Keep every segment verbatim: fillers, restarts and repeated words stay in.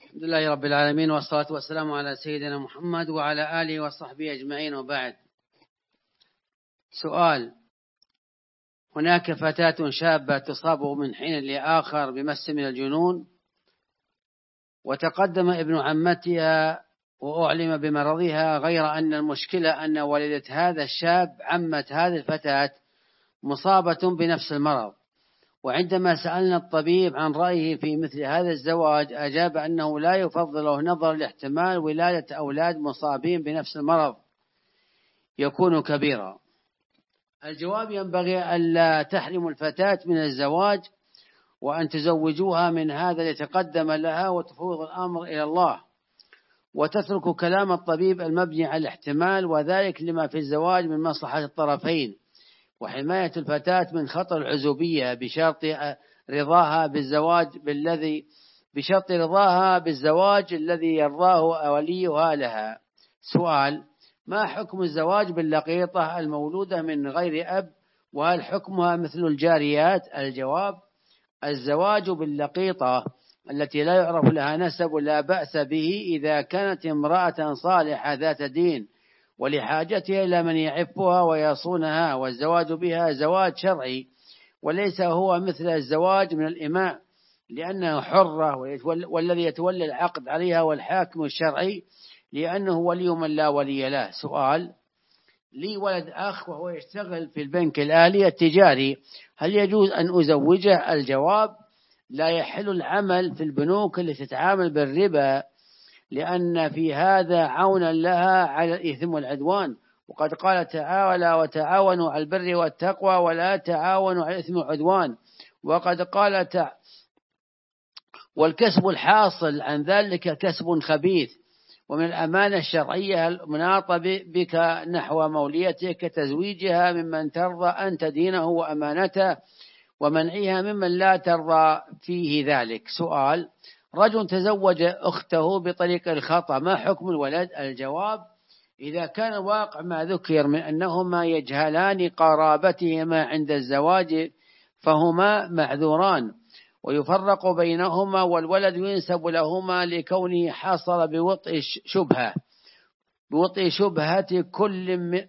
الحمد لله رب العالمين، والصلاة والسلام على سيدنا محمد وعلى آله وصحبه أجمعين، وبعد. سؤال: هناك فتاة شابة تصاب من حين لآخر بمس من الجنون، وتقدم ابن عمتها وأعلم بمرضها، غير أن المشكلة أن والدة هذا الشاب عمة هذه الفتاة مصابة بنفس المرض. وعندما سألنا الطبيب عن رأيه في مثل هذا الزواج، أجاب أنه لا يفضله نظرا لاحتمال ولادة أولاد مصابين بنفس المرض يكون كبيرا. الجواب: ينبغي ألا تحرموا الفتاة من الزواج، وأن تزوجوها من هذا لتقدم لها، وتفوض الأمر إلى الله، وتترك كلام الطبيب المبني على الاحتمال، وذلك لما في الزواج من مصلحة الطرفين، وحماية الفتاة من خطر العزوبية، بشرط رضاها بالزواج بالذي بشرط رضاها بالزواج الذي يرضاه وليها لها. سؤال: ما حكم الزواج باللقيطة المولودة من غير أب، وهل حكمها مثل الجاريات؟ الجواب: الزواج باللقيطة التي لا يعرف لها نسب لا بأس به إذا كانت امرأة صالحة ذات دين ولحاجتها إلى من يعفها ويصونها، والزواج بها زواج شرعي، وليس هو مثل الزواج من الإماء، لأنه حرة، والذي يتولى العقد عليها والحاكم الشرعي، لأنه ولي من لا ولي له. سؤال: لي ولد أخ وهو يشتغل في البنك الآلي التجاري، هل يجوز أن أزوجه؟ الجواب: لا يحل العمل في البنوك التي تتعامل بالربا، لأن في هذا عونا لها على الإثم والعدوان، وقد قال تعالى: وتعاونوا على البر والتقوى ولا تعاونوا على الإثم والعدوان. وقد قال تعالى: والكسب الحاصل عن ذلك كسب خبيث. ومن الأمانة الشرعية المناطة بك نحو موليتك كتزويجها ممن ترضى أنت دينه وأمانته، ومنعها ممن لا ترضى فيه ذلك. سؤال: رجل تزوج أخته بطريق الخطأ، ما حكم الولد؟ الجواب: إذا كان واقع ما ذكر من أنهما يجهلان قرابتهما عند الزواج فهما معذوران، ويفرق بينهما، والولد ينسب لهما لكونه حصل بوطء شبهة بوطء شبهة كل من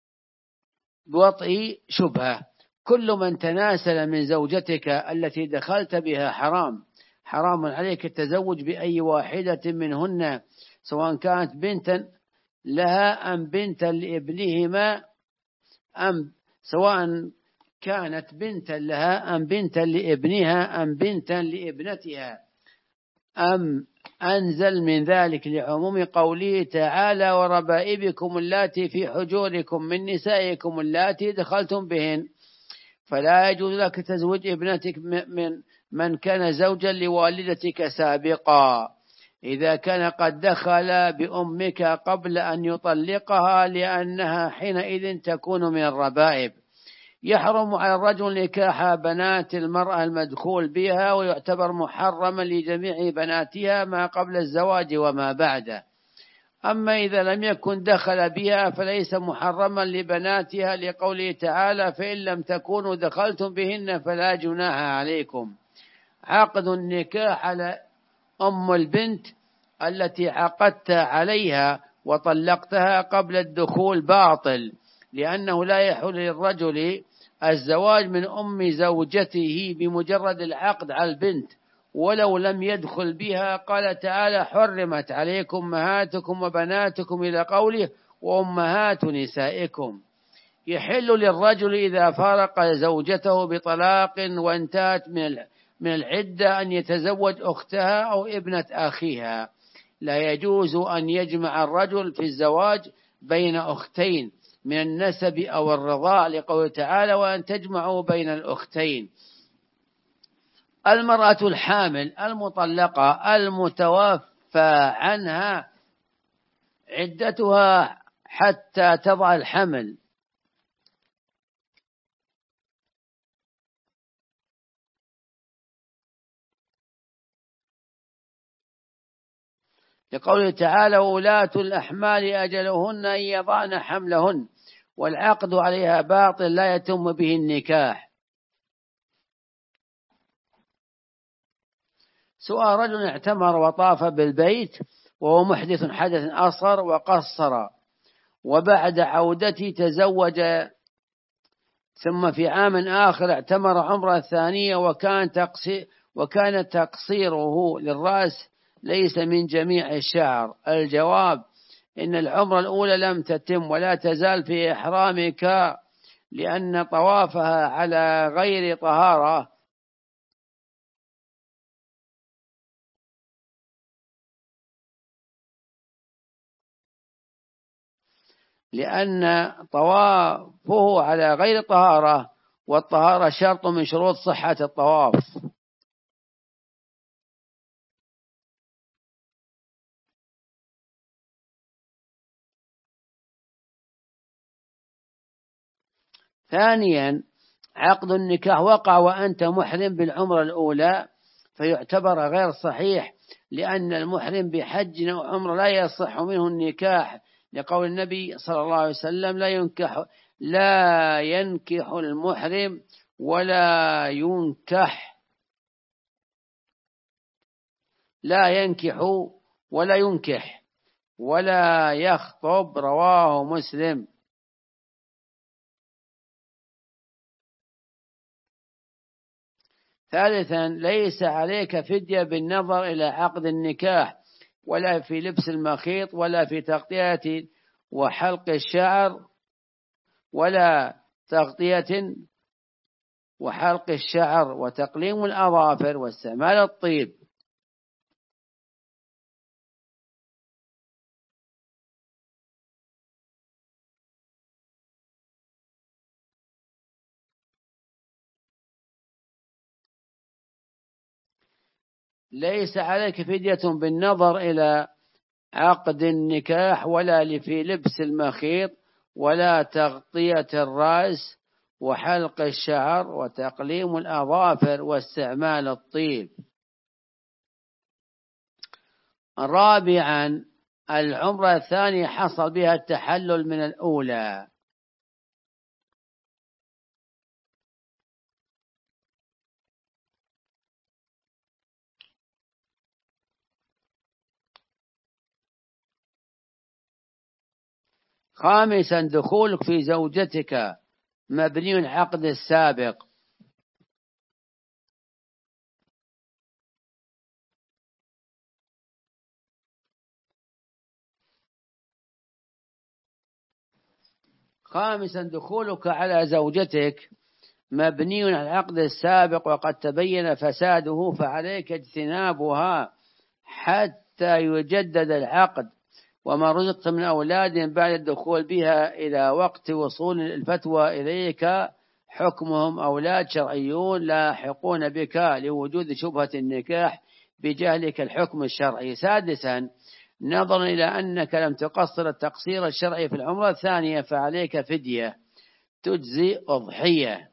بوطء شبهة كل من تناسل من زوجتك التي دخلت بها حرام حرام عليك التزوج بأي واحدة منهن، سواء كانت بنتا لها أم بنتا لابنهما أم سواء كانت بنتا لها أم بنتا لابنها أم بنتا لابنتها، أم أنزل من ذلك لعموم قوله تعالى: وربائبكم اللاتي في حجوركم من نسائكم اللاتي دخلتم بهن. فلا يجوز لك تزوج ابنتك من من كان زوجا لوالدتك سابقا إذا كان قد دخل بأمك قبل أن يطلقها، لأنها حينئذ تكون من الربائب. يحرم على الرجل نكاح بنات المرأة المدخول بها، ويعتبر محرما لجميع بناتها ما قبل الزواج وما بعده. أما إذا لم يكن دخل بها فليس محرما لبناتها، لقوله تعالى: فإن لم تكونوا دخلتم بهن فلا جناح عليكم. عقد النكاح على أم البنت التي عقدت عليها وطلقتها قبل الدخول باطل، لأنه لا يحل للرجل الزواج من أم زوجته بمجرد العقد على البنت ولو لم يدخل بها. قال تعالى: حرمت عليكم أمهاتكم وبناتكم، إلى قوله: وأمهات نسائكم. يحل للرجل إذا فارق زوجته بطلاق وانتهت من العدة أن يتزوج أختها أو ابنة أخيها. لا يجوز أن يجمع الرجل في الزواج بين أختين من النسب أو الرضاع، لقوله تعالى: وأن تجمعوا بين الأختين. المرأة الحامل المطلقة المتوفى عنها عدتها حتى تضع الحمل، لقوله تعالى: وولاة الأحمال أجلهن أن يضعن حملهن، والعقد عليها باطل لا يتم به النكاح. سواء رجل اعتمر وطاف بالبيت وهو محدث حدث أصغر وقصر، وبعد عودته تزوج، ثم في عام آخر اعتمر عمرة ثانية وكان تقصير وكان تقصيره للرأس ليس من جميع الشعر. الجواب: إن العمرة الأولى لم تتم ولا تزال في إحرامك، لأن طوافها على غير طهارة لأن طوافه على غير طهارة، والطهارة شرط من شروط صحة الطواف. ثانيا، عقد النكاح وقع وأنت محرم بالعمرة الأولى فيعتبر غير صحيح، لأن المحرم بحج أو عمرة لا يصح منه النكاح، لقول النبي صلى الله عليه وسلم: لا ينكح لا ينكح المحرم ولا ينكح لا ينكح ولا ينكح ولا يخطب. رواه مسلم. ثالثا، ليس عليك فدية بالنظر إلى عقد النكاح، ولا في لبس المخيط، ولا في تغطية وحلق الشعر، ولا تغطية وحلق الشعر وتقليم الأظافر واستعمال الطيب. ليس عليك فدية بالنظر إلى عقد النكاح، ولا في لبس المخيط، ولا تغطية الرأس وحلق الشعر وتقليم الأظافر واستعمال الطيب. رابعا، العمرة الثانية حصل بها التحلل من الأولى. خامسا، دخولك في زوجتك مبني العقد السابق. خامسا، دخولك على زوجتك مبني على العقد السابق وقد تبين فساده، فعليك اجتنابها حتى يجدد العقد. وما رزقت من أولاد بعد الدخول بها إلى وقت وصول الفتوى إليك حكمهم أولاد شرعيون لاحقون بك لوجود شبهة النكاح بجهلك الحكم الشرعي. سادسا، نظرا إلى أنك لم تقصر التقصير الشرعي في العمرة الثانية فعليك فدية تجزي أضحية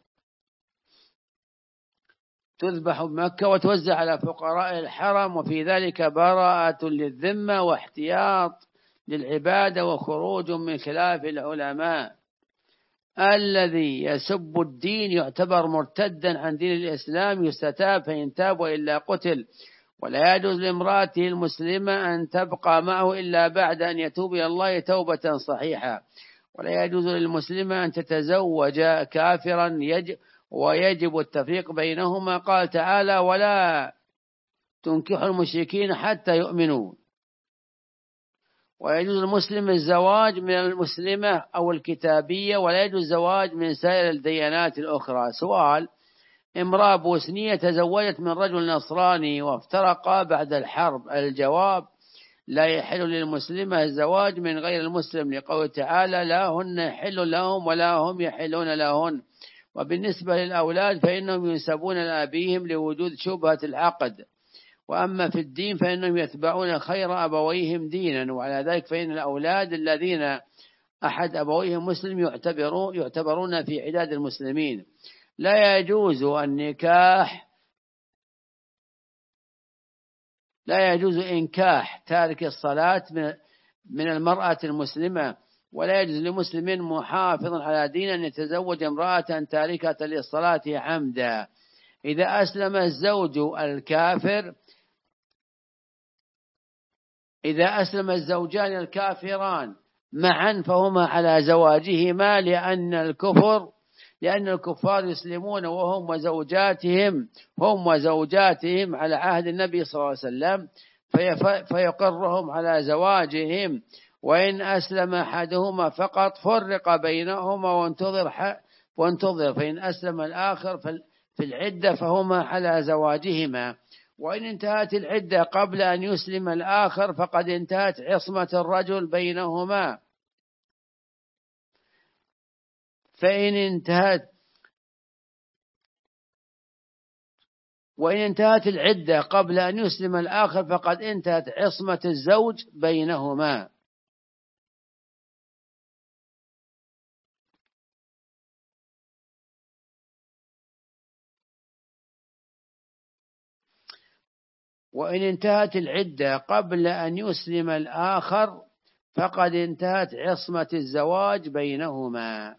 تذبح بمكة وتوزع على فقراء الحرم، وفي ذلك براءة للذمة واحتياط للعبادة وخروج من خلاف العلماء. الذي يسب الدين يعتبر مرتدا عن دين الإسلام، يستتاب فإن تاب وإلا قتل. ولا يجوز لامرأته المسلمة أن تبقى معه إلا بعد أن يتوب إلى الله توبة صحيحة. ولا يجوز للمسلمة أن تتزوج كافرا يجب ويجب التفريق بينهما. قال تعالى: ولا تنكحوا المشركين حتى يؤمنوا. ويجوز المسلم الزواج من المسلمة أو الكتابية، ولا يجوز الزواج من سائر الديانات الأخرى. سؤال: امرأة بوسنية تزوجت من رجل نصراني وافترقا بعد الحرب. الجواب: لا يحل للمسلمة الزواج من غير المسلم، لقوله تعالى: لا هن يحل لهم ولا هم يحلون لهن. وبالنسبة للأولاد فإنهم ينسبون لأبيهم لوجود شبهة العقد. وأما في الدين فإنهم يتبعون خير أبويهم دينا، وعلى ذلك فإن الأولاد الذين أحد أبويهم مسلم يعتبرون, يعتبرون في عداد المسلمين. لا يجوز النكاح لا يجوز إنكاح تارك الصلاة من المرأة المسلمة، ولا يجوز لمسلم محافظ على دين أن يتزوج امرأة تاركة للصلاة عمدا. إذا أسلم الزوج الكافر إذا أسلم الزوجان الكافران معا فهما على زواجهما، لأن الكفر لأن الكفار يسلمون وهم وزوجاتهم هم وزوجاتهم على عهد النبي صلى الله عليه وسلم، فيقرهم على زواجهم. وإن أسلم أحدهما فقط فرق بينهما وانتظر وانتظر فإن أسلم الآخر في العدة فهما على زواجهما. وإن انتهت العدة قبل أن يسلم الآخر فقد انتهت عصمة الرجل بينهما. فإن انتهت وإن انتهت العدة قبل أن يسلم الآخر فقد انتهت عصمة الزوج بينهما. وإن انتهت العدة قبل أن يسلم الآخر فقد انتهت عصمة الزواج بينهما.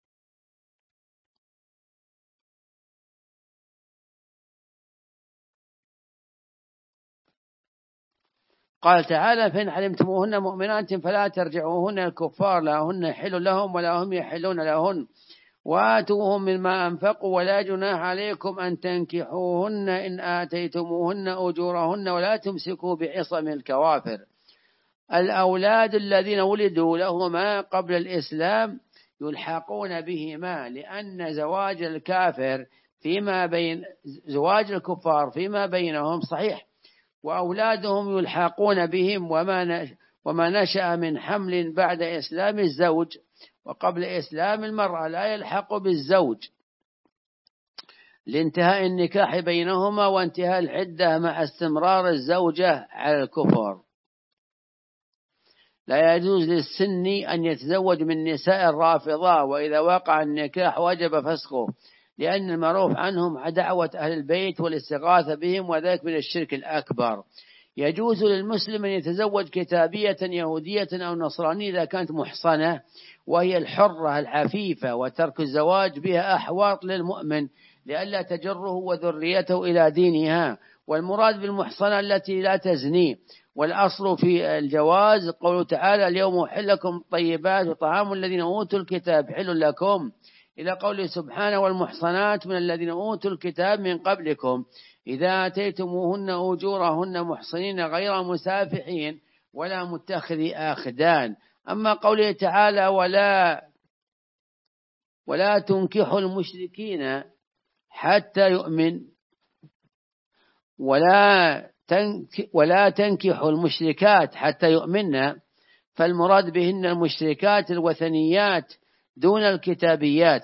قال تعالى: فإن علمتموهن مؤمنات فلا ترجعوهن الكفار، لا هن حل لهم ولا هم يحلون لهن، وآتوهم مما أنفقوا، ولا جناح عليكم أن تنكحوهن إن آتيتموهن أجورهن، ولا تمسكوا بعصم الكوافر. الأولاد الذين ولدوا لهما قبل الإسلام يلحقون بهما، لأن زواج الكافر فيما بين زواج الكفار فيما بينهم صحيح، وأولادهم يلحقون بهم، وما وما نشأ من حمل بعد إسلام الزوج وقبل إسلام المرأة لا يلحق بالزوج لانتهاء النكاح بينهما وانتهاء العدة مع استمرار الزوجة على الكفر. لا يجوز للسني أن يتزوج من نساء الرافضة، وإذا وقع النكاح وجب فسخه، لأن المعروف عنهم دعوة أهل البيت والاستغاثة بهم، وذلك من الشرك الأكبر. يجوز للمسلم أن يتزوج كتابية يهودية أو نصرانية إذا كانت محصنة وهي الحرة العفيفة، وترك الزواج بها أحوط للمؤمن لئلا تجره وذريته إلى دينها. والمراد بالمحصنة التي لا تزني. والأصل في الجواز قوله تعالى: اليوم أحل لكم الطيبات وطعام الذين أوتوا الكتاب حل لكم، إلى قوله سبحانه: والمحصنات من الذين أوتوا الكتاب من قبلكم إذا آتيتموهن أجورهن محصنين غير مسافحين ولا متخذي أخدان. أما قوله تعالى: ولا ولا تنكحوا المشركين حتى يؤمن ولا ولا تنكحوا المشركات حتى يؤمنن، فالمراد بهن المشركات الوثنيات دون الكتابيات.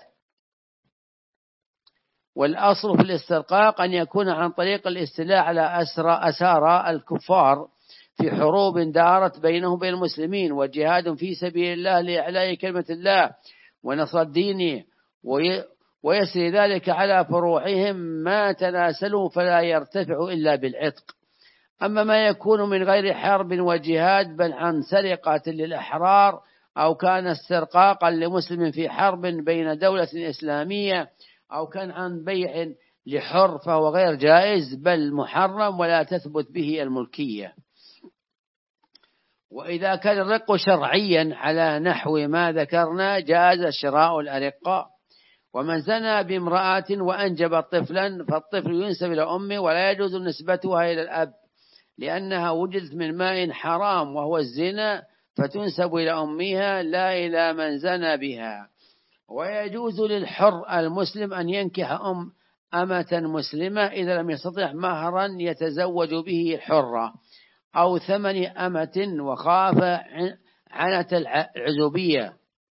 والأصل في الاسترقاق أن يكون عن طريق الاستيلاء على أسرى أسارى الكفار في حروب دارت بينهم وبين المسلمين، وجهاد في سبيل الله لإعلاء كلمة الله ونصر دينه، ويسري ذلك على فروعهم ما تناسلوا فلا يرتفع إلا بالعتق. أما ما يكون من غير حرب وجهاد بل عن سرقة للأحرار أو كان استرقاقا لمسلم في حرب بين دولة إسلامية أو كان عن بيع لحر فهو غير جائز بل محرم ولا تثبت به الملكية. وإذا كان الرق شرعيا على نحو ما ذكرنا جاز شراء الأرقاء. ومن زنى بامرأة وأنجب طفلا فالطفل ينسب إلى أمه ولا يجوز نسبتها إلى الأب، لأنها وجدت من ماء حرام وهو الزنا، فتنسب إلى أمها لا إلى من زنى بها. ويجوز للحر المسلم أن ينكح أم أمة مسلمة إذا لم يستطع مهرا يتزوج به الحرة أو ثمن أمة وخاف عنة العزوبية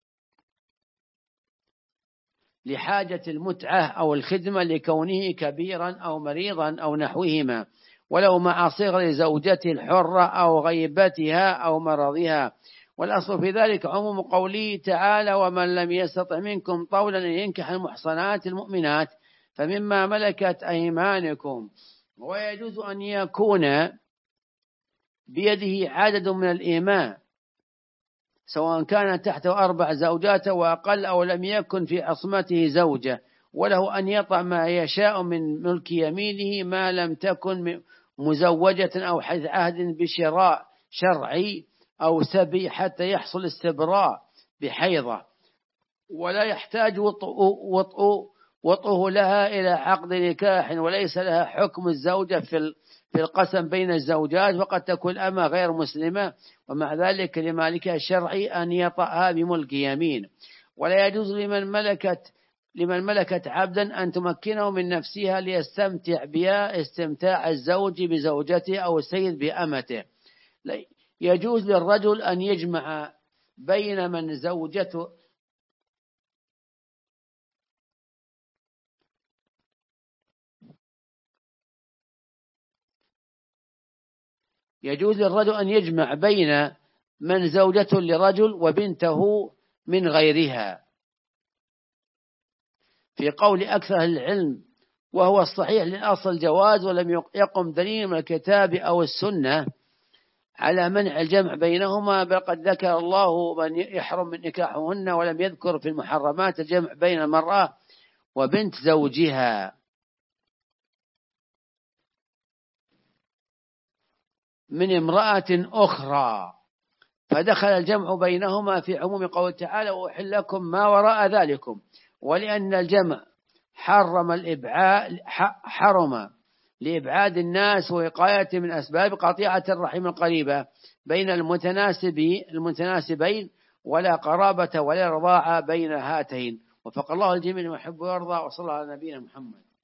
لحاجة المتعة أو الخدمة لكونه كبيرا أو مريضا أو نحوهما، ولو مع صغر زوجته الحرة أو غيبتها أو مرضها. والأصل في ذلك عموم قوله تعالى: ومن لم يستطع منكم طولا أن ينكح المحصنات المؤمنات فمما ملكت أيمانكم. ويجوز أن يكون بيده عدد من الإيماء سواء كان تحته أربع زوجات وأقل أو لم يكن في عصمته زوجة، وله أن يطع ما يشاء من ملك يمينه ما لم تكن مزوجة أو حيث عهد بشراء شرعي أو سبي حتى يحصل استبراء بحيضة، ولا يحتاج وطء وطئه لها إلى عقد نكاح، وليس لها حكم الزوجة في في القسم بين الزوجات، وقد تكون أما غير مسلمة، ومع ذلك لمالكها الشرعي أن يطأها بملك يمين. ولا يجوز لمن ملكت لمن ملكت عبدا أن تمكنه من نفسها ليستمتع بها استمتاع الزوج بزوجته أو السيد بأمته. يجوز للرجل أن يجمع بين من زوجته يجوز للرجل أن يجمع بين من زوجته لرجل وبنته من غيرها، في قول أكثر العلم، وهو الصحيح للأصل الجواز، ولم يقم دليل من الكتاب أو السنة على منع الجمع بينهما، بل قد ذكر الله من يحرم من نكاحهن، ولم يذكر في المحرمات الجمع بين المرأة وبنت زوجها من امرأة أخرى، فدخل الجمع بينهما في عموم قول تعالى: وأحل لكم ما وراء ذلكم. ولأن الجمع حرم الإبعاد حرم لإبعاد الناس ووقاية من أسباب قطيعة الرحم القريبة بين المتناسبين، ولا قرابة ولا رضاعة بين هاتين. وفق الله الجميع ويحب ويرضى، وصلى على نبينا محمد.